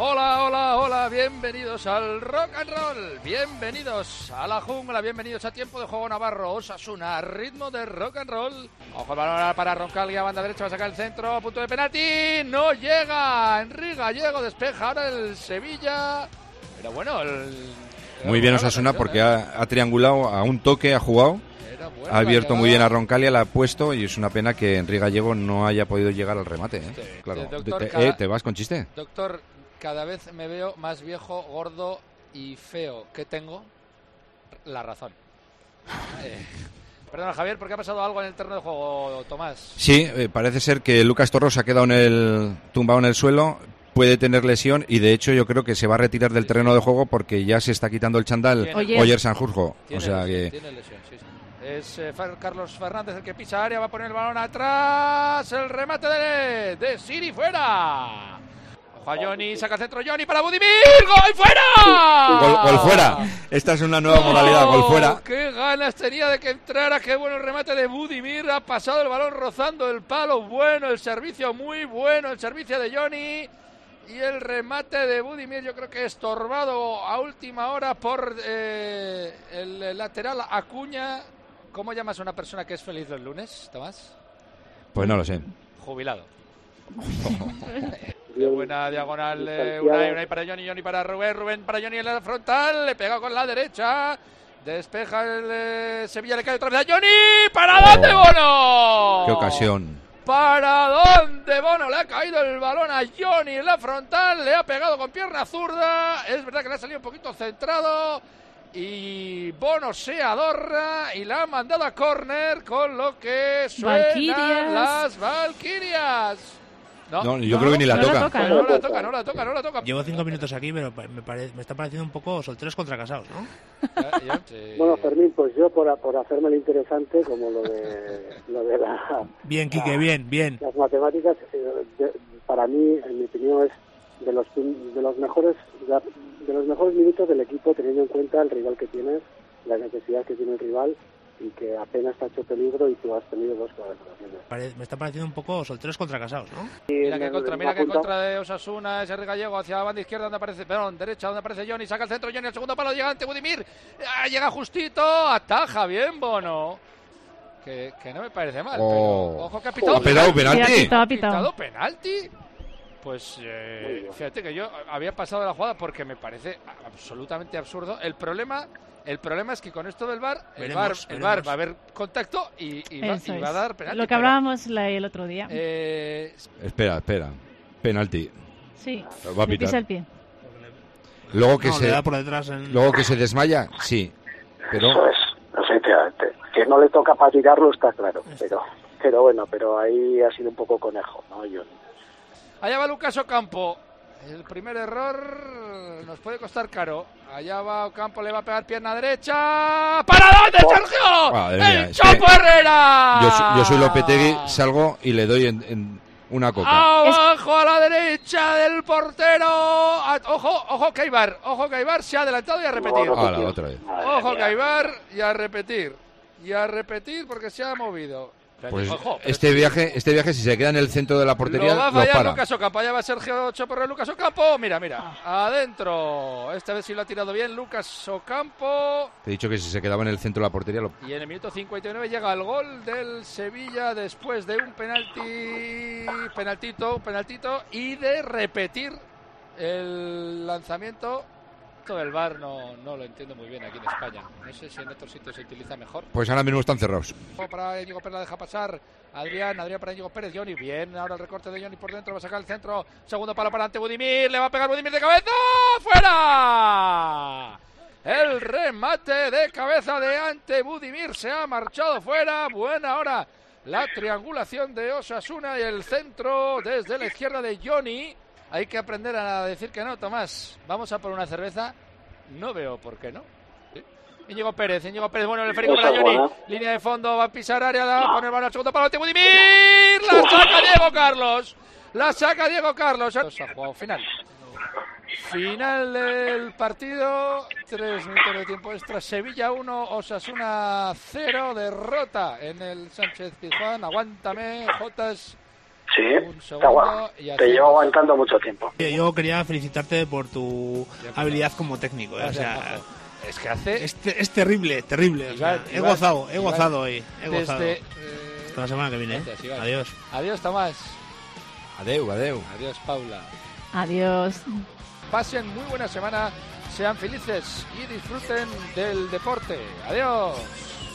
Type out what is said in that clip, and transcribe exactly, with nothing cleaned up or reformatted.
Hola, hola, hola, bienvenidos al Rock and Roll, bienvenidos a la jungla, bienvenidos a Tiempo de Juego Navarro, Osasuna, ritmo de Rock and Roll. Ojo el balón para Roncaglia, banda derecha, va a sacar el centro, punto de penalti, no llega, Enrique Gallego despeja ahora el Sevilla, pero bueno, el... Muy bien Osasuna porque ¿eh? ha, ha triangulado a un toque, ha jugado, ha abierto muy bien a Roncaglia, la ha puesto y es una pena que Enrique Gallego no haya podido llegar al remate. ¿eh? Sí, claro. Doctor, te, cada... eh, ¿Te vas con chiste? Doctor, cada vez me veo más viejo, gordo y feo. ¿Qué tengo? La razón. Eh, perdona, Javier, ¿por qué ha pasado algo en el terreno de juego, Tomás? Sí, eh, parece ser que Lucas Torros se ha quedado en el tumbado en el suelo. Puede tener lesión y de hecho yo creo que se va a retirar del terreno de juego porque ya se está quitando el chándal Oyer Sanjurjo. O sea lesión, que tiene lesión, sí, sí. Es eh, Carlos Fernández el que pisa área, va a poner el balón atrás, el remate de, de Siri fuera. Ojo a Johnny, saca el centro Johnny para Budimir, ¡gol fuera! Gol, gol fuera, esta es una nueva modalidad, gol fuera. ¡Qué ganas tenía de que entrara! ¡Qué bueno el remate de Budimir! Ha pasado el balón rozando el palo, bueno, el servicio muy bueno, el servicio de Johnny. Y el remate de Budimir, yo creo que estorbado a última hora por eh, el lateral Acuña. ¿Cómo llamas a una persona que es feliz los lunes, Tomás? Pues no lo sé. Jubilado. Qué buena diagonal. Eh, Unai, Unai para Johnny, Johnny para Rubén, Rubén para Johnny en la frontal. Le pega con la derecha. Despeja el eh, Sevilla, le cae otra vez a Johnny. ¿Para oh, dónde, Bono? ¡Qué ocasión! ¿Para dónde, Bono? Le ha caído el balón a Johnny en la frontal, le ha pegado con pierna zurda, es verdad que le ha salido un poquito centrado y Bono se adorna y la ha mandado a córner, con lo que suenan Valquirias. Las Valquirias. No, no, yo no, creo que ni la, no toca. La toca. No la toca, no la toca, no la toca. Llevo cinco minutos aquí, pero me, pare, me está pareciendo un poco solteros contra casados, ¿no? Ya, ya, sí. Bueno, Fermín, pues yo por, por hacerme lo interesante, como lo de lo de la... Bien, Quique, bien, bien. Las matemáticas, de, para mí, en mi opinión, es de los de los mejores de los mejores minutos del equipo, teniendo en cuenta el rival que tienes, la necesidad que tiene el rival, y que apenas te ha hecho peligro y tú has tenido dos colaboraciones. Me está pareciendo un poco solteros contra casados, ¿no? Mira que contra, mira que contra de Osasuna, ese Gallego hacia la banda izquierda donde aparece, perdón, derecha donde aparece Johnny, saca el centro Johnny, el segundo palo llega ante Budimir, ah, llega justito, ataja bien Bono. Que, que no me parece mal, oh. pero ojo que ha pitado, ¿Ha pitado penalti? ¿Ha pitado, ha pitado penalti? Pues eh, fíjate que yo había pasado la jugada porque me parece absolutamente absurdo. El problema... El problema es que con esto del V A R, el, veremos, VAR, el V A R va a haber contacto y, y, va, y va a dar penalti. Lo que hablábamos pero, el otro día. Eh... Espera, espera. Penalti. Sí, va a pitar. Pisa el pie. Luego que, no, se, da por detrás en... luego que se desmaya, sí. Pero... Eso es, efectivamente. Que no le toca para tirarlo está claro. Pero, pero bueno, pero ahí ha sido un poco conejo, ¿no, John? Allá va Lucas Ocampo. El primer error nos puede costar caro. Allá va Ocampo, le va a pegar pierna derecha. ¿Para dónde, Sergio? Madre mía, ¡El Chopo Herrera! Yo, yo soy Lopetegui, salgo y le doy en, en una coca. Abajo a la derecha del portero. Ojo, ojo que Ibar, ojo que Ibar se ha adelantado y a repetir. No, ah, la otra vez. Ojo que Ibar y a repetir. Y a repetir porque se ha movido. Pues ojo, este viaje, este viaje si se queda en el centro de la portería, lo va a fallar lo para. Lucas Ocampo, allá va Sergio Choporre, Lucas Ocampo, mira, mira, adentro, esta vez sí lo ha tirado bien Lucas Ocampo. Te he dicho que si se quedaba en el centro de la portería, lo... Y en el minuto cincuenta y nueve llega el gol del Sevilla después de un penalti, penaltito, un penaltito y de repetir el lanzamiento. Esto del V A R no, no lo entiendo muy bien aquí en España. No sé si en otros sitios se utiliza mejor. Pues ahora mismo están cerrados. Para Íñigo Pérez la deja pasar. Adrián, Adrián para Íñigo Pérez. Johnny, bien. Ahora el recorte de Johnny por dentro. Va a sacar el centro. Segundo palo para ante Budimir. Le va a pegar Budimir de cabeza. ¡Fuera! El remate de cabeza de ante Budimir se ha marchado fuera. Buena hora. La triangulación de Osasuna y el centro desde la izquierda de Johnny. Hay que aprender a decir que no, Tomás. Vamos a por una cerveza. No veo por qué no. ¿Sí? Íñigo Pérez, Íñigo Pérez, bueno, el esférico para Johnny. Línea de fondo, va a pisar área, va a poner mano al segundo palo de Budimir. La saca Diego Carlos. La saca Diego Carlos. Ha jugado final. Final del partido. Tres minutos de tiempo extra. Sevilla uno, Osasuna cero. Derrota en el Sánchez Pizjuán. Aguántame, Jotas. Sí, te, agu- te llevo aguantando mucho tiempo. Yo quería felicitarte por tu habilidad como técnico, ¿eh? O sea, es que hace... Es, te, es terrible, terrible. O sea, Iván, he Iván, gozado, he Iván, gozado hoy. He gozado. Desde, eh, Hasta la semana que viene. Gracias, ¿eh? Adiós. Adiós, Tomás. Adeu, adeu. Adiós, Paula. Adiós. Pasen muy buena semana, sean felices y disfruten del deporte. Adiós.